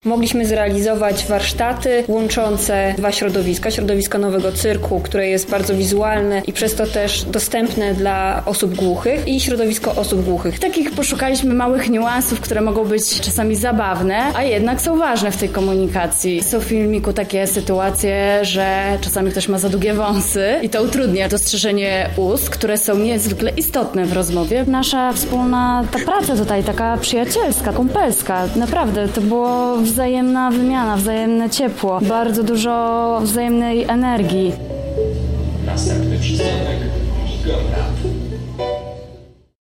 Mogliśmy zrealizować warsztaty łączące dwa środowiska. Środowisko Nowego Cyrku, które jest bardzo wizualne i przez to też dostępne dla osób głuchych, i środowisko osób głuchych. Takich poszukaliśmy małych niuansów, które mogą być czasami zabawne, a jednak są ważne w tej komunikacji. Są w filmiku takie sytuacje, że czasami ktoś ma za długie wąsy i to utrudnia dostrzeżenie ust, które są niezwykle istotne w rozmowie. Nasza wspólna praca tutaj, taka przyjacielska, kumpelska, naprawdę to było wzajemna wymiana, wzajemne ciepło, bardzo dużo wzajemnej energii. Następny przystanek